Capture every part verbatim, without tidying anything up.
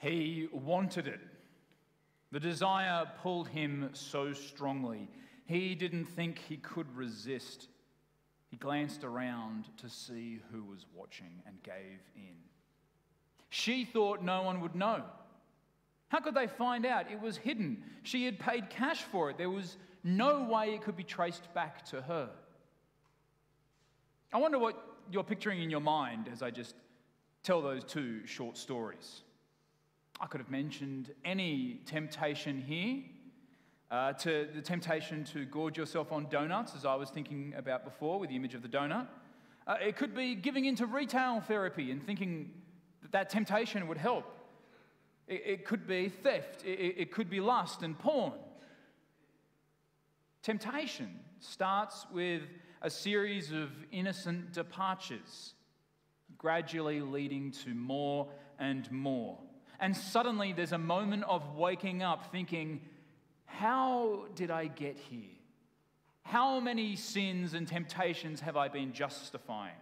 He wanted it. The desire pulled him so strongly. He didn't think he could resist. He glanced around to see who was watching and gave in. She thought no one would know. How could they find out? It was hidden. She had paid cash for it. There was no way it could be traced back to her. I wonder what you're picturing in your mind as I just tell those two short stories. I could have mentioned any temptation here, uh, to the temptation to gorge yourself on donuts, as I was thinking about before with the image of the donut. Uh, it could be giving into retail therapy and thinking that that temptation would help. It, it could be theft. It, it could be lust and porn. Temptation starts with a series of innocent departures, gradually leading to more and more. And suddenly there's a moment of waking up thinking, how did I get here? How many sins and temptations have I been justifying?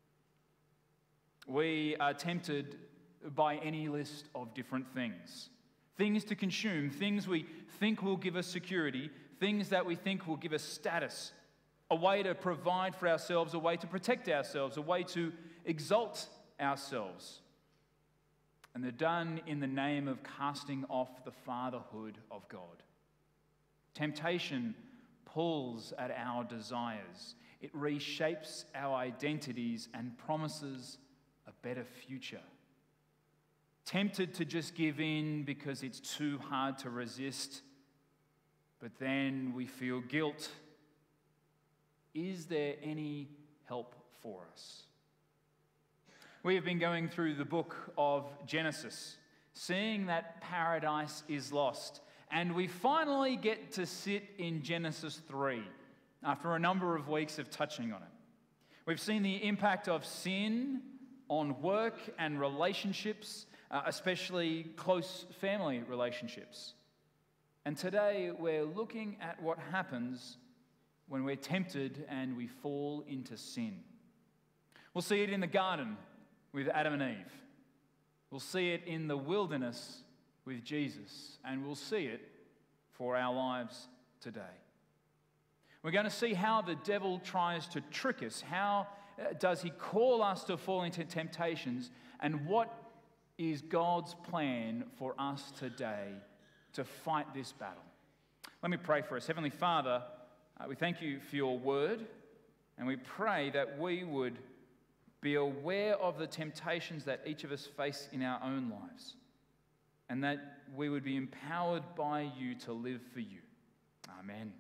We are tempted by any list of different things. Things to consume, things we think will give us security, things that we think will give us status, a way to provide for ourselves, a way to protect ourselves, a way to exalt ourselves. And they're done in the name of casting off the fatherhood of God. Temptation pulls at our desires. It reshapes our identities and promises a better future. Tempted to just give in because it's too hard to resist, but then we feel guilt. Is there any help for us? We have been going through the book of Genesis, seeing that paradise is lost, and we finally get to sit in Genesis three after a number of weeks of touching on it. We've seen the impact of sin on work and relationships, uh, especially close family relationships. And today we're looking at what happens when we're tempted and we fall into sin. We'll see it in the garden with Adam and Eve. We'll see it in the wilderness with Jesus, and we'll see it for our lives today. We're going to see how the devil tries to trick us. How does he call us to fall into temptations, and what is God's plan for us today to fight this battle? Let me pray for us. Heavenly Father, uh, we thank you for your word, and we pray that we would be aware of the temptations that each of us face in our own lives, and that we would be empowered by you to live for you. Amen.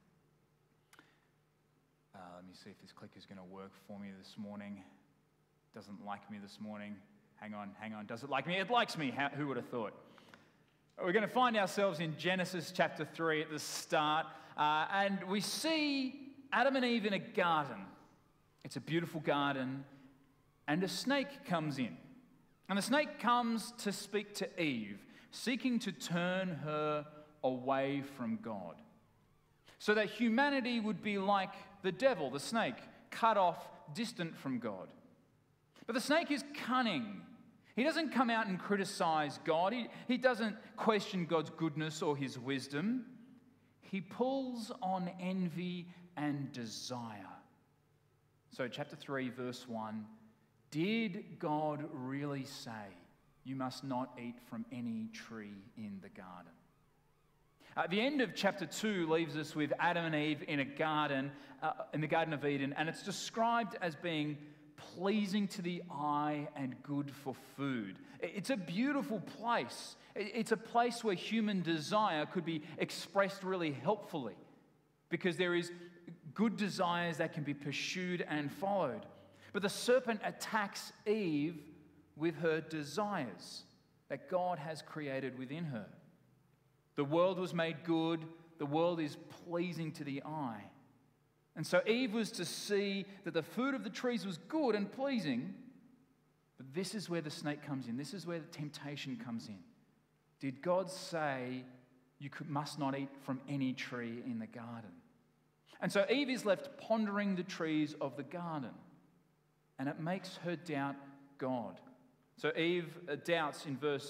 Uh, let me see if this clicker is going to work for me this morning. Doesn't like me this morning. Hang on, hang on. Does it like me? It likes me. How, who would have thought? We're going to find ourselves in Genesis chapter three at the start, uh, and we see Adam and Eve in a garden. It's a beautiful garden. And a snake comes in. And the snake comes to speak to Eve, seeking to turn her away from God, so that humanity would be like the devil, the snake, cut off, distant from God. But the snake is cunning. He doesn't come out and criticize God. He, he doesn't question God's goodness or his wisdom. He pulls on envy and desire. So chapter three, verse one, did God really say, you must not eat from any tree in the garden? At the end of chapter two leaves us with Adam and Eve in a garden, uh, in the Garden of Eden, and it's described as being pleasing to the eye and good for food. It's a beautiful place. It's a place where human desire could be expressed really helpfully, because there is good desires that can be pursued and followed. But the serpent attacks Eve with her desires that God has created within her. The world was made good. The world is pleasing to the eye. And so Eve was to see that the fruit of the trees was good and pleasing. But this is where the snake comes in. This is where the temptation comes in. Did God say you could, must not eat from any tree in the garden? And so Eve is left pondering the trees of the garden. And it makes her doubt God. So Eve doubts in verse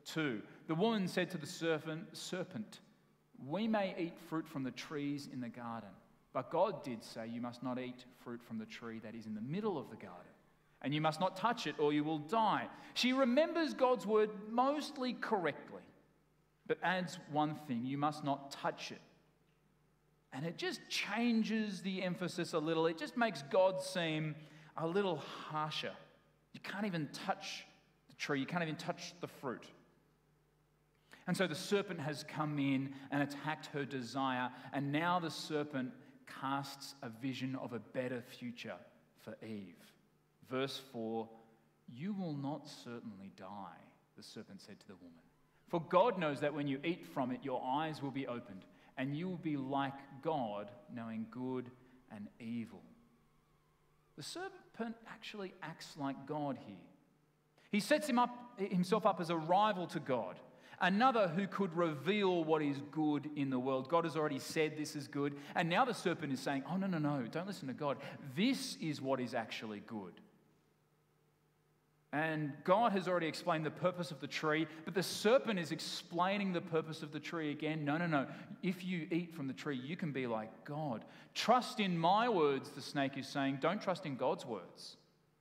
two. The woman said to the serpent, serpent, we may eat fruit from the trees in the garden, but God did say you must not eat fruit from the tree that is in the middle of the garden, and you must not touch it or you will die. She remembers God's word mostly correctly, but adds one thing: you must not touch it. And it just changes the emphasis a little. It just makes God seem a little harsher. You can't even touch the tree. You can't even touch the fruit. And so the serpent has come in and attacked her desire, and now the serpent casts a vision of a better future for Eve. Verse four, you will not certainly die, the serpent said to the woman. For God knows that when you eat from it, your eyes will be opened, and you will be like God, knowing good and evil. The serpent actually acts like God here. He sets him up, himself up as a rival to God, another who could reveal what is good in the world. God has already said this is good, and now the serpent is saying, oh, no, no, no, don't listen to God. This is what is actually good. And God has already explained the purpose of the tree, but the serpent is explaining the purpose of the tree again. No, no, no. If you eat from the tree, you can be like God. Trust in my words, the snake is saying. Don't trust in God's words.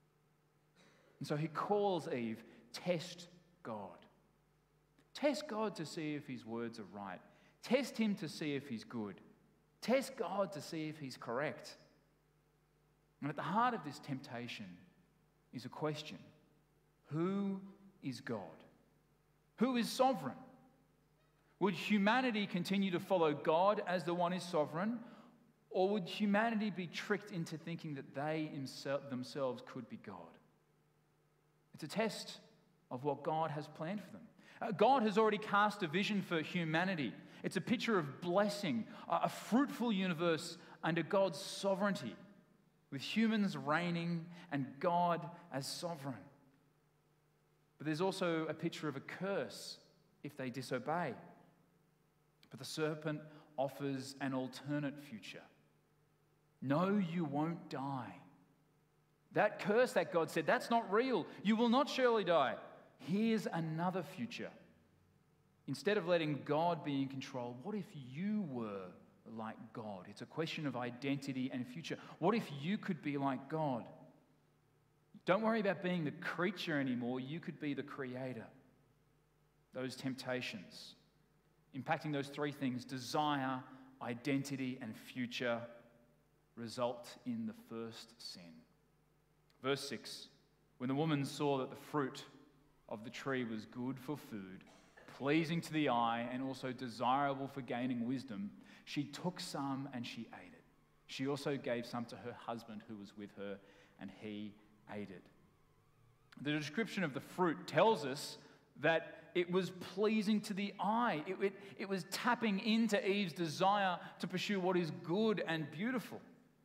And so he calls Eve, test God. Test God to see if his words are right. Test him to see if he's good. Test God to see if he's correct. And at the heart of this temptation is a question. Who is God? Who is sovereign? Would humanity continue to follow God as the one who is sovereign? Or would humanity be tricked into thinking that they themselves could be God? It's a test of what God has planned for them. Uh, God has already cast a vision for humanity. It's a picture of blessing, a fruitful universe under God's sovereignty, with humans reigning and God as sovereign. But there's also a picture of a curse if they disobey. But the serpent offers an alternate future. No, you won't die. That curse that God said, that's not real. You will not surely die. Here's another future. Instead of letting God be in control, what if you were like God? It's a question of identity and future. What if you could be like God? Don't worry about being the creature anymore. You could be the creator. Those temptations, impacting those three things, desire, identity, and future, result in the first sin. Verse six, when the woman saw that the fruit of the tree was good for food, pleasing to the eye, and also desirable for gaining wisdom, she took some and she ate it. She also gave some to her husband who was with her, and he ate it. The description of the fruit tells us that it was pleasing to the eye. It, it, it was tapping into Eve's desire to pursue what is good and beautiful.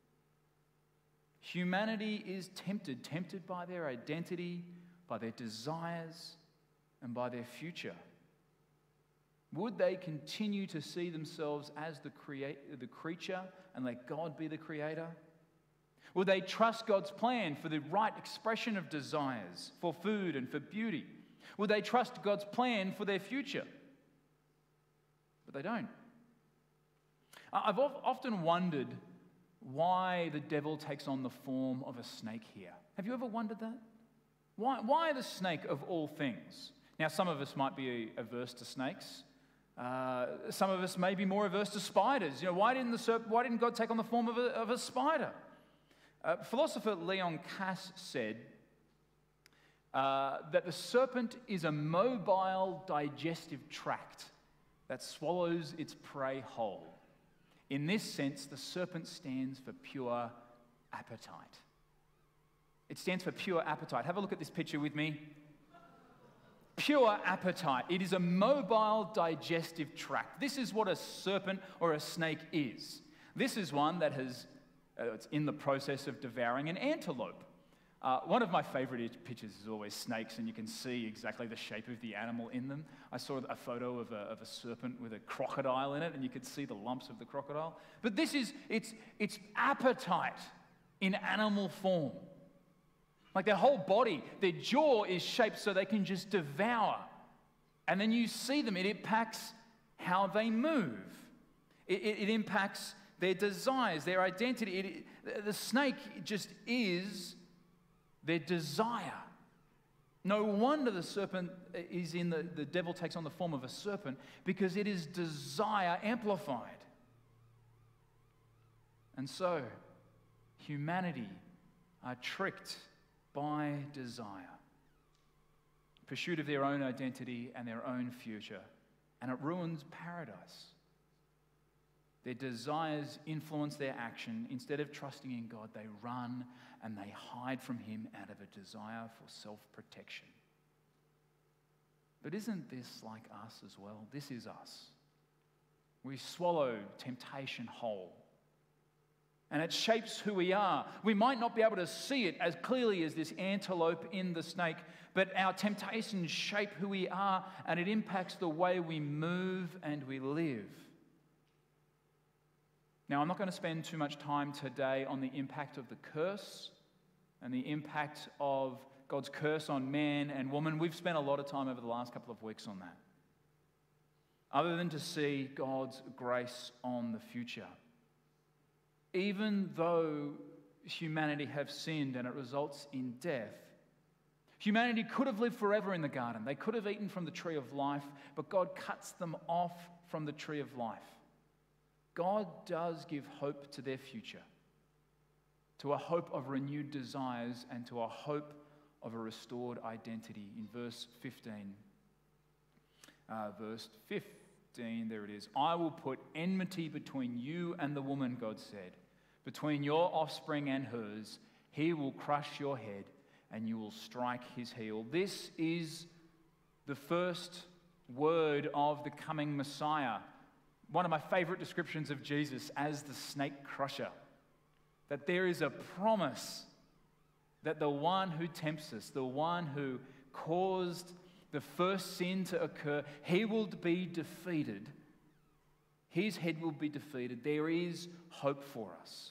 Humanity is tempted, tempted by their identity, by their desires, and by their future. Would they continue to see themselves as the, create, the creature and let God be the creator? Would they trust God's plan for the right expression of desires, for food and for beauty? Would they trust God's plan for their future? But they don't. I've often wondered why the devil takes on the form of a snake here. Have you ever wondered that? Why, why the snake of all things? Now, some of us might be averse to snakes. Uh, some of us may be more averse to spiders. You know, why didn't the serp- why didn't God take on the form of a, of a spider? Uh, philosopher Leon Kass said uh, that the serpent is a mobile digestive tract that swallows its prey whole. In this sense, the serpent stands for pure appetite. It stands for pure appetite. Have a look at this picture with me. Pure appetite. It is a mobile digestive tract. This is what a serpent or a snake is. This is one that has, uh, it's in the process of devouring an antelope. Uh, one of my favorite pictures is always snakes, and you can see exactly the shape of the animal in them. I saw a photo of a, of a serpent with a crocodile in it, and you could see the lumps of the crocodile. But this is, it's, it's appetite in animal form. Like their whole body, their jaw is shaped so they can just devour. And then you see them. It impacts how they move. It, it, it impacts their desires, their identity. It, it, the snake just is their desire. No wonder the serpent is in the, the devil takes on the form of a serpent, because it is desire amplified. And so, humanity are tricked by desire, pursuit of their own identity and their own future, and it ruins paradise. Their desires influence their action. Instead of trusting in God, they run and they hide from Him out of a desire for self-protection. But isn't this like us as well? This is us. We swallow temptation whole, and it shapes who we are. We might not be able to see it as clearly as this antelope in the snake, but our temptations shape who we are, and it impacts the way we move and we live. Now, I'm not going to spend too much time today on the impact of the curse and the impact of God's curse on man and woman. We've spent a lot of time over the last couple of weeks on that, other than to see God's grace on the future. Even though humanity have sinned and it results in death, humanity could have lived forever in the garden. They could have eaten from the tree of life, but God cuts them off from the tree of life. God does give hope to their future, to a hope of renewed desires and to a hope of a restored identity. In verse fifteen, uh, verse fifteen, there it is. I will put enmity between you and the woman, God said, between your offspring and hers. He will crush your head and you will strike his heel. This is the first word of the coming Messiah. One of my favorite descriptions of Jesus as the snake crusher. That there is a promise that the one who tempts us, the one who caused the first sin to occur, he will be defeated. His head will be defeated. There is hope for us.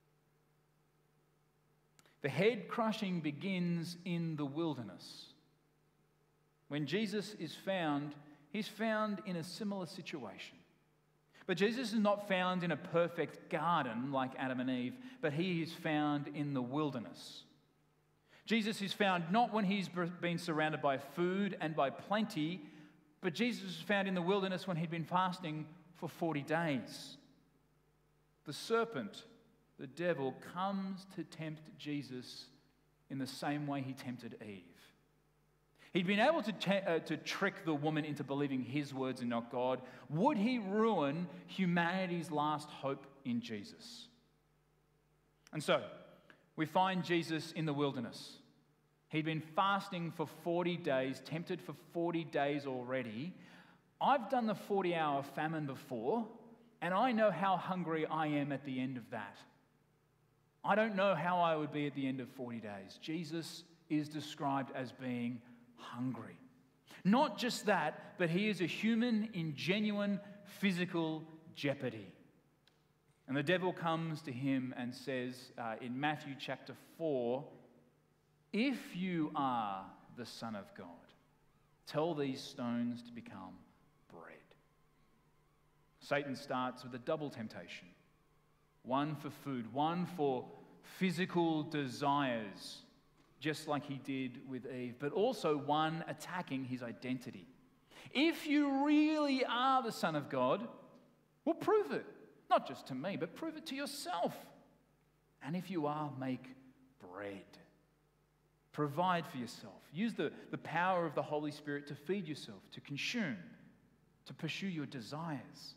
The head crushing begins in the wilderness. When Jesus is found, he's found in a similar situation. But Jesus is not found in a perfect garden like Adam and Eve, but he is found in the wilderness. Jesus is found not when he's been surrounded by food and by plenty, but Jesus is found in the wilderness when he'd been fasting for forty days. The serpent, the devil, comes to tempt Jesus in the same way he tempted Eve. He'd been able to, te- uh, to trick the woman into believing his words and not God. Would he ruin humanity's last hope in Jesus? And so, we find Jesus in the wilderness. He'd been fasting for forty days, tempted for forty days already. I've done the forty-hour famine before, and I know how hungry I am at the end of that. I don't know how I would be at the end of forty days. Jesus is described as being hungry. Not just that, but he is a human in genuine physical jeopardy. And the devil comes to him and says uh, in Matthew chapter four, if you are the Son of God, tell these stones to become bread. Satan starts with a double temptation. One for food, one for physical desires, just like he did with Eve, but also one attacking his identity. If you really are the Son of God, well, prove it. Not just to me, but prove it to yourself. And if you are, make bread. Provide for yourself. Use the, the power of the Holy Spirit to feed yourself, to consume, to pursue your desires.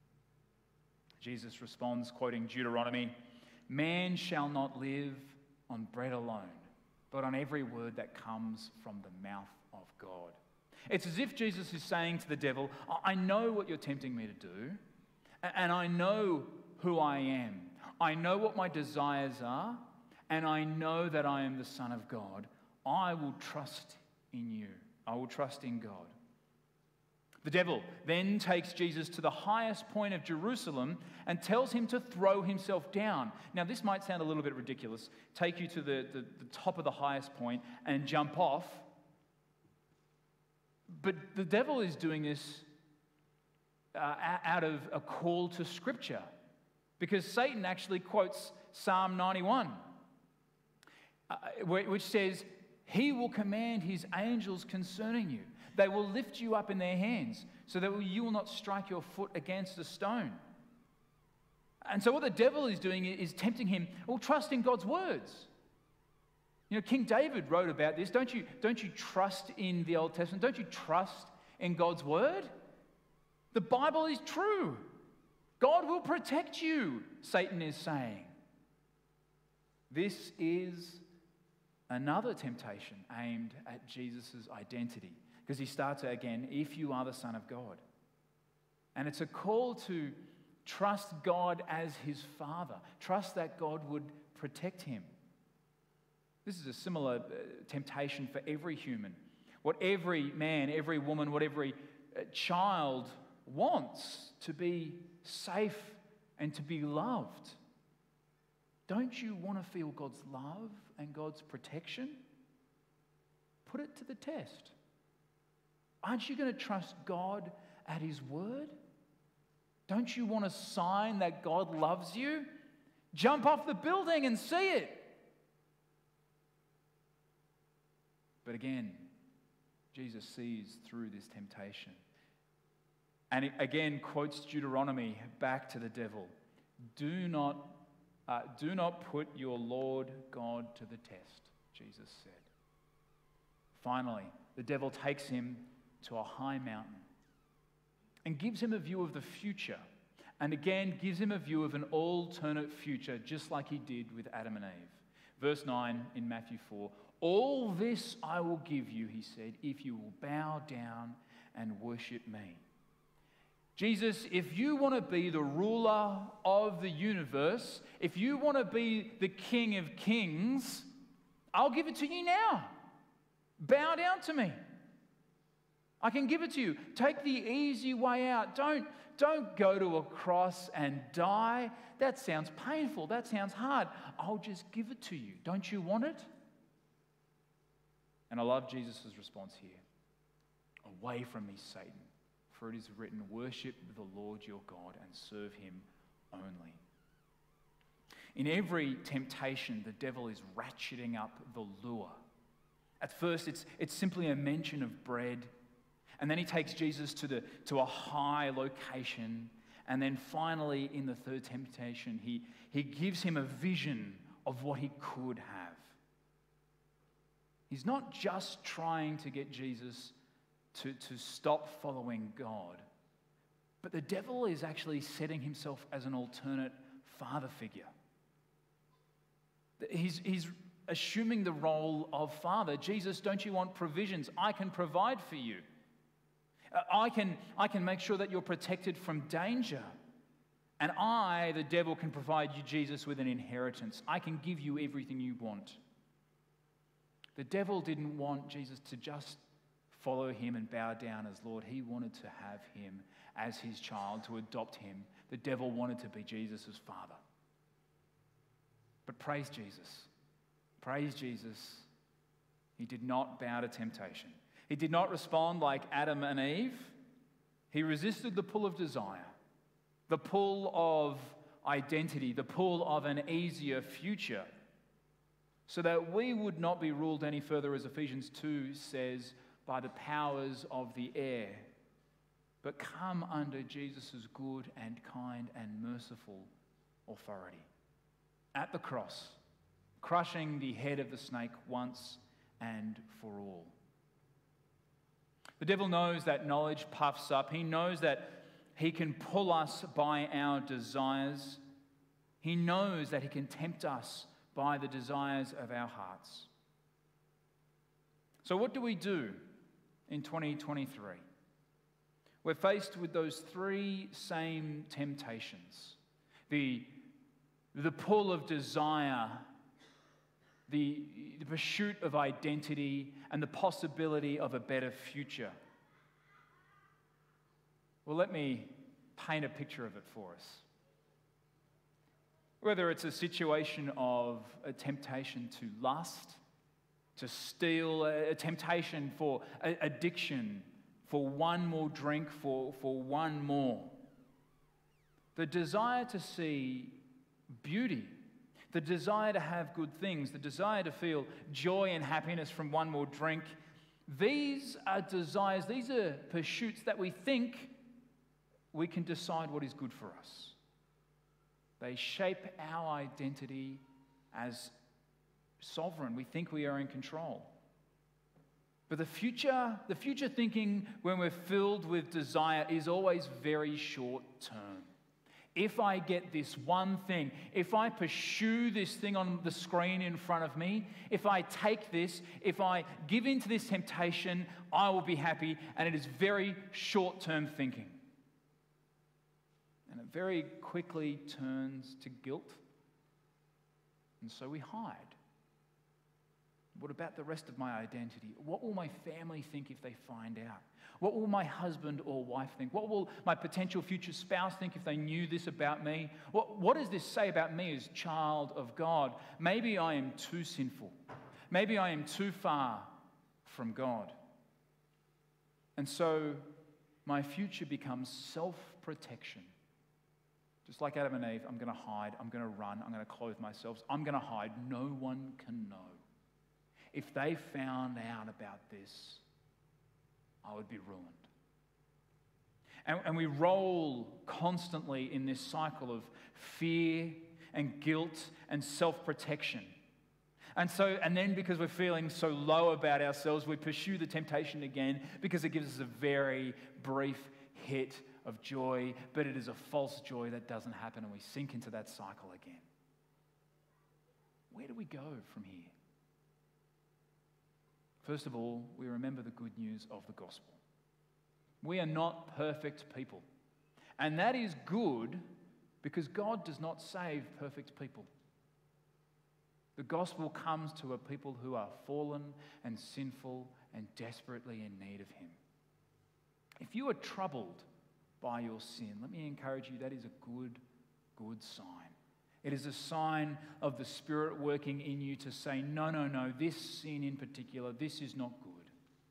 Jesus responds, quoting Deuteronomy, man shall not live on bread alone, but on every word that comes from the mouth of God. It's as if Jesus is saying to the devil, I know what you're tempting me to do, and I know who I am. I know what my desires are, and I know that I am the Son of God. I will trust in you. I will trust in God. The devil then takes Jesus to the highest point of Jerusalem and tells him to throw himself down. Now, this might sound a little bit ridiculous. Take you to the, the, the top of the highest point and jump off. But the devil is doing this uh, out of a call to Scripture, because Satan actually quotes Psalm ninety-one, uh, which says, "He will command his angels concerning you. They will lift you up in their hands so that you will not strike your foot against a stone." And so what the devil is doing is tempting him, well, trust in God's words. You know, King David wrote about this. Don't you, don't you trust in the Old Testament? Don't you trust in God's word? The Bible is true. God will protect you, Satan is saying. This is another temptation aimed at Jesus' identity, because he starts again, if you are the Son of God. And it's a call to trust God as his Father. Trust that God would protect him. This is a similar uh, temptation for every human. What every man, every woman, what every uh, child wants, to be safe and to be loved. Don't you want to feel God's love and God's protection? Put it to the test. Aren't you going to trust God at his word? Don't you want a sign that God loves you? Jump off the building and see it. But again, Jesus sees through this temptation. And it again quotes Deuteronomy back to the devil. Do not, uh, do not put your Lord God to the test, Jesus said. Finally, the devil takes him to a high mountain and gives him a view of the future. And again, gives him a view of an alternate future, just like he did with Adam and Eve. Verse nine in Matthew four, all this I will give you, he said, if you will bow down and worship me. Jesus, if you want to be the ruler of the universe, if you want to be the King of Kings, I'll give it to you now. Bow down to me. I can give it to you. Take the easy way out. Don't, don't go to a cross and die. That sounds painful. That sounds hard. I'll just give it to you. Don't you want it? And I love Jesus' response here. Away from me, Satan, for it is written, worship the Lord your God and serve him only. In every temptation, the devil is ratcheting up the lure. At first, it's, it's simply a mention of bread. And then he takes Jesus to, the, to a high location. And then finally, in the third temptation, he, he gives him a vision of what he could have. He's not just trying to get Jesus to, to stop following God, but the devil is actually setting himself as an alternate father figure. He's, he's assuming the role of father. Jesus, don't you want provisions? I can provide for you. I can, I can make sure that you're protected from danger. And I, the devil, can provide you, Jesus, with an inheritance. I can give you everything you want. The devil didn't want Jesus to just follow him and bow down as Lord. He wanted to have him as his child, to adopt him. The devil wanted to be Jesus' father. But praise Jesus. Praise Jesus. He did not bow to temptation. He did not respond like Adam and Eve. He resisted the pull of desire, the pull of identity, the pull of an easier future, so that we would not be ruled any further, as Ephesians two says, by the powers of the air, but come under Jesus' good and kind and merciful authority. At the cross, crushing the head of the snake once and for all. The devil knows that knowledge puffs up. He knows that he can pull us by our desires. He knows that he can tempt us by the desires of our hearts. So what do we do in twenty twenty-three? We're faced with those three same temptations. The, the pull of desire, the, the pursuit of identity, and the possibility of a better future. Well, let me paint a picture of it for us. Whether it's a situation of a temptation to lust, to steal, a temptation for addiction, for one more drink, for, for one more. The desire to see beauty, the desire to have good things, the desire to feel joy and happiness from one more drink, these are desires, these are pursuits that we think we can decide what is good for us. They shape our identity as sovereign. We think we are in control. But the future, the future thinking when we're filled with desire is always very short term. If I get this one thing, if I pursue this thing on the screen in front of me, if I take this, if I give in to this temptation, I will be happy. And it is very short-term thinking. And it very quickly turns to guilt. And so we hide. What about the rest of my identity? What will my family think if they find out? What will my husband or wife think? What will my potential future spouse think if they knew this about me? What, what does this say about me as child of God? Maybe I am too sinful. Maybe I am too far from God. And so my future becomes self-protection. Just like Adam and Eve, I'm going to hide, I'm going to run, I'm going to clothe myself. I'm going to hide. No one can know. If they found out about this, I would be ruined. And, and we roll constantly in this cycle of fear and guilt and self-protection. And so, and then because we're feeling so low about ourselves, we pursue the temptation again because it gives us a very brief hit of joy, but it is a false joy that doesn't happen, and we sink into that cycle again. Where do we go from here? First of all, we remember the good news of the gospel. We are not perfect people. And that is good because God does not save perfect people. The gospel comes to a people who are fallen and sinful and desperately in need of Him. If you are troubled by your sin, let me encourage you, that is a good, good sign. It is a sign of the Spirit working in you to say, no, no, no, this sin in particular, this is not good.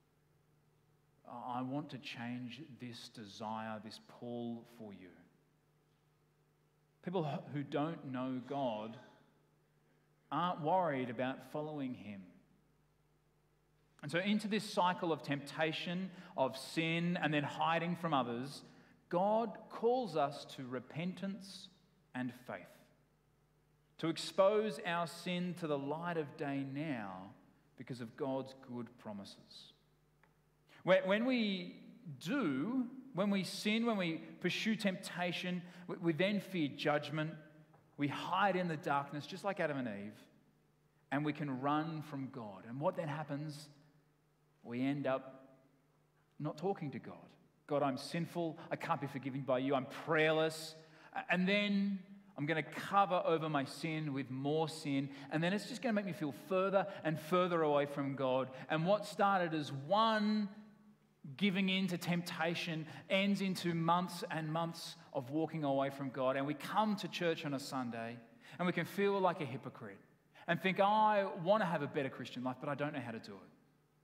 I want to change this desire, this pull for you. People who don't know God aren't worried about following Him. And so into this cycle of temptation, of sin, and then hiding from others, God calls us to repentance and faith. To expose our sin to the light of day now because of God's good promises. When we do, when we sin, when we pursue temptation, we then fear judgment. We hide in the darkness, just like Adam and Eve, and we can run from God. And what then happens? We end up not talking to God. God, I'm sinful. I can't be forgiven by you. I'm prayerless. And then I'm going to cover over my sin with more sin, and then it's just going to make me feel further and further away from God. And what started as one giving in to temptation ends into months and months of walking away from God. And we come to church on a Sunday, and we can feel like a hypocrite and think, oh, I want to have a better Christian life, but I don't know how to do it.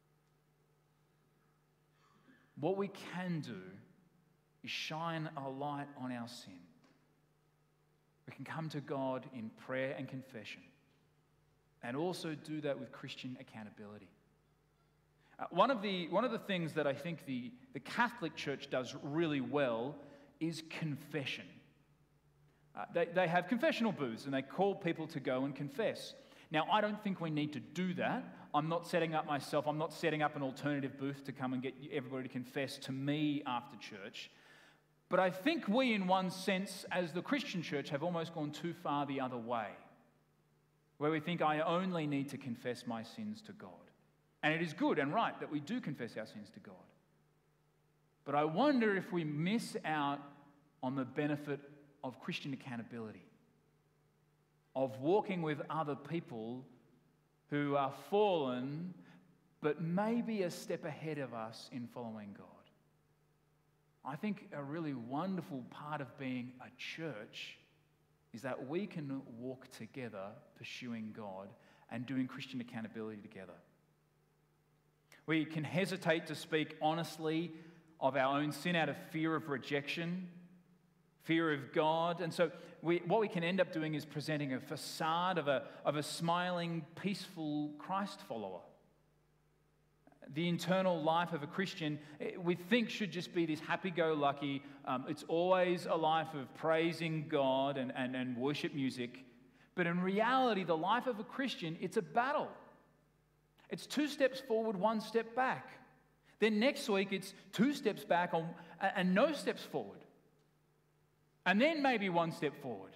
What we can do is shine a light on our sin. We can come to God in prayer and confession, and also do that with Christian accountability. Uh, one of the, one of the things that I think the, the Catholic Church does really well is confession. Uh, they, they have confessional booths, and they call people to go and confess. Now, I don't think we need to do that. I'm not setting up myself, I'm not setting up an alternative booth to come and get everybody to confess to me after church. But I think we, in one sense, as the Christian church, have almost gone too far the other way, where we think I only need to confess my sins to God. And it is good and right that we do confess our sins to God. But I wonder if we miss out on the benefit of Christian accountability, of walking with other people who are fallen, but maybe a step ahead of us in following God. I think a really wonderful part of being a church is that we can walk together pursuing God and doing Christian accountability together. We can hesitate to speak honestly of our own sin out of fear of rejection, fear of God. And so we, what we can end up doing is presenting a facade of a, of a smiling, peaceful Christ follower. The internal life of a Christian, we think, should just be this happy-go-lucky, um, it's always a life of praising God and, and, and worship music. But in reality, the life of a Christian, it's a battle. It's two steps forward, one step back. Then next week, it's two steps back on, and no steps forward. And then maybe one step forward.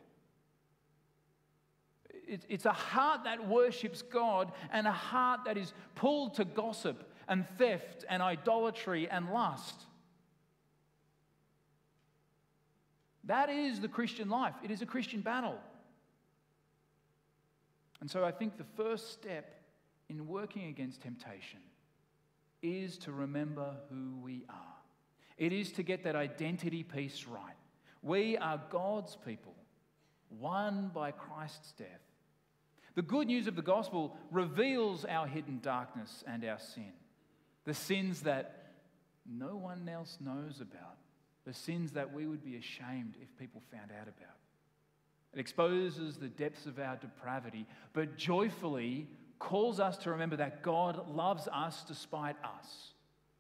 It's a heart that worships God and a heart that is pulled to gossip and theft and idolatry and lust. That is the Christian life. It is a Christian battle. And so I think the first step in working against temptation is to remember who we are. It is to get that identity piece right. We are God's people, won by Christ's death. The good news of the gospel reveals our hidden darkness and our sin. The sins that no one else knows about. The sins that we would be ashamed if people found out about. It exposes the depths of our depravity, but joyfully calls us to remember that God loves us despite us.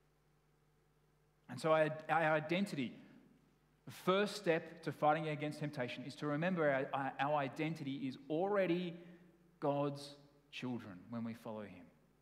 And so our, our identity, the first step to fighting against temptation is to remember our, our, our identity is already God's children when we follow Him.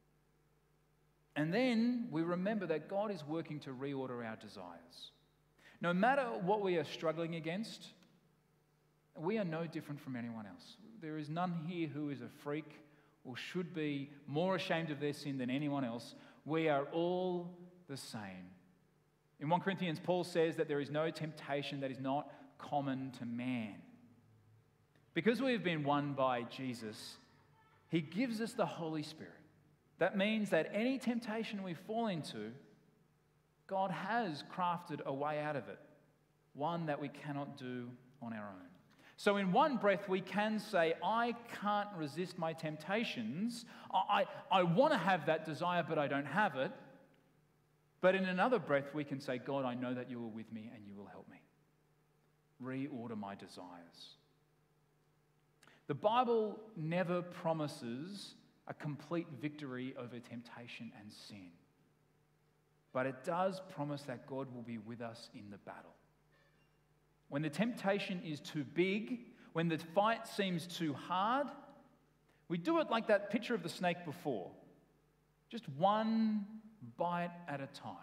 And then we remember that God is working to reorder our desires. No matter what we are struggling against, we are no different from anyone else. There is none here who is a freak or should be more ashamed of their sin than anyone else. We are all the same. In First Corinthians, Paul says that there is no temptation that is not common to man. Because we have been won by Jesus, He gives us the Holy Spirit. That means that any temptation we fall into, God has crafted a way out of it, one that we cannot do on our own. So in one breath, we can say, I can't resist my temptations. I, I, I want to have that desire, but I don't have it. But in another breath, we can say, God, I know that you are with me and you will help me. Reorder my desires. The Bible never promises a complete victory over temptation and sin. But it does promise that God will be with us in the battle. When the temptation is too big, when the fight seems too hard, we do it like that picture of the snake before. Just one bite at a time.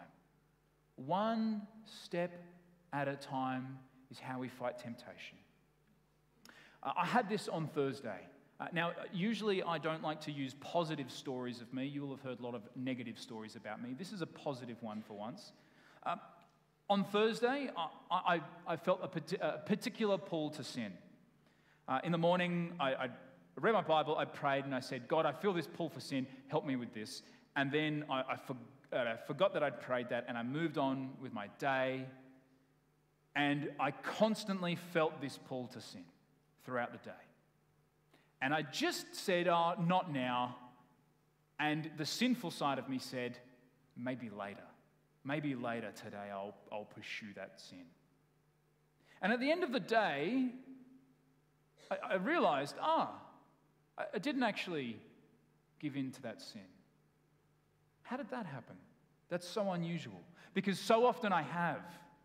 One step at a time is how we fight temptation. Uh, I had this on Thursday. Uh, now, usually I don't like to use positive stories of me. You'll have heard a lot of negative stories about me. This is a positive one for once. Uh, on Thursday, I, I, I felt a, parti- a particular pull to sin. Uh, in the morning, I, I read my Bible, I prayed, and I said, God, I feel this pull for sin. Help me with this. And then I, I, for, uh, I forgot that I'd prayed that, and I moved on with my day. And I constantly felt this pull to sin throughout the day. And I just said, oh, not now. And the sinful side of me said, maybe later. Maybe later today I'll, I'll pursue that sin. And at the end of the day, I, I realized, ah, I, I didn't actually give in to that sin. How did that happen? That's so unusual. Because so often I have.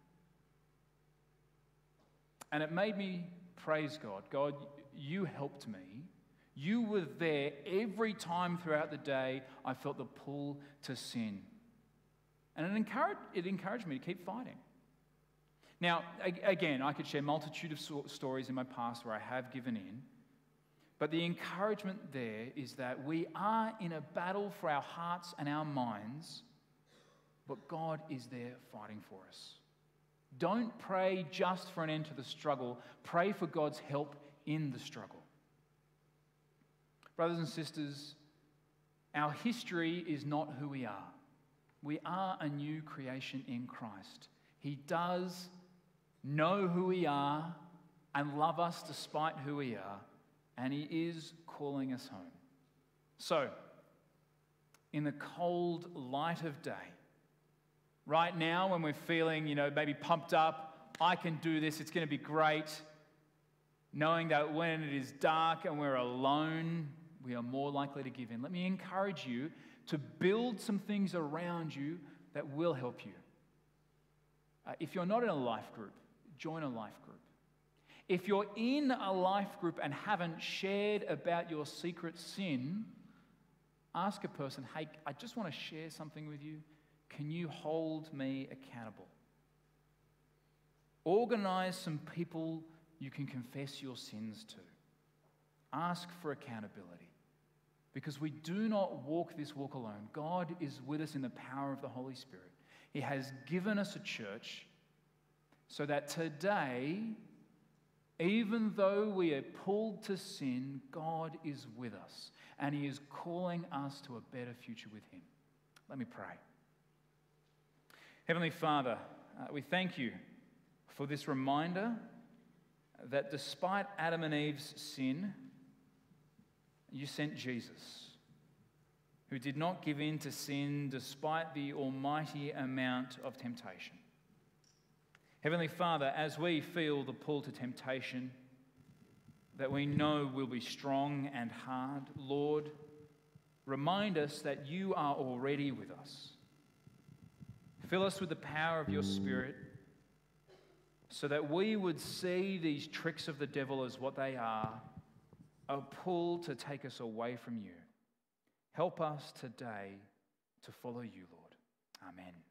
And it made me praise God. God, you helped me. You were there every time throughout the day I felt the pull to sin. And it encouraged, it encouraged me to keep fighting. Now, again, I could share a multitude of stories in my past where I have given in. But the encouragement there is that we are in a battle for our hearts and our minds, but God is there fighting for us. Don't pray just for an end to the struggle. Pray for God's help in the struggle. Brothers and sisters, our history is not who we are. We are a new creation in Christ. He does know who we are and love us despite who we are, and He is calling us home. So, in the cold light of day, Right now, when we're feeling, you know, maybe pumped up, I can do this, it's going to be great. Knowing that when it is dark and we're alone, we are more likely to give in. Let me encourage you to build some things around you that will help you. Uh, if you're not in a life group, join a life group. If you're in a life group and haven't shared about your secret sin, ask a person, hey, I just want to share something with you. Can you hold me accountable? Organize some people you can confess your sins to. Ask for accountability. Because we do not walk this walk alone. God is with us in the power of the Holy Spirit. He has given us a church so that today, even though we are pulled to sin, God is with us and He is calling us to a better future with Him. Let me pray. Heavenly Father, uh, we thank you for this reminder that despite Adam and Eve's sin, you sent Jesus, who did not give in to sin despite the almighty amount of temptation. Heavenly Father, as we feel the pull to temptation that we know will be strong and hard, Lord, remind us that you are already with us. Fill us with the power of your Spirit so that we would see these tricks of the devil as what they are, a pull to take us away from you. Help us today to follow you, Lord. Amen.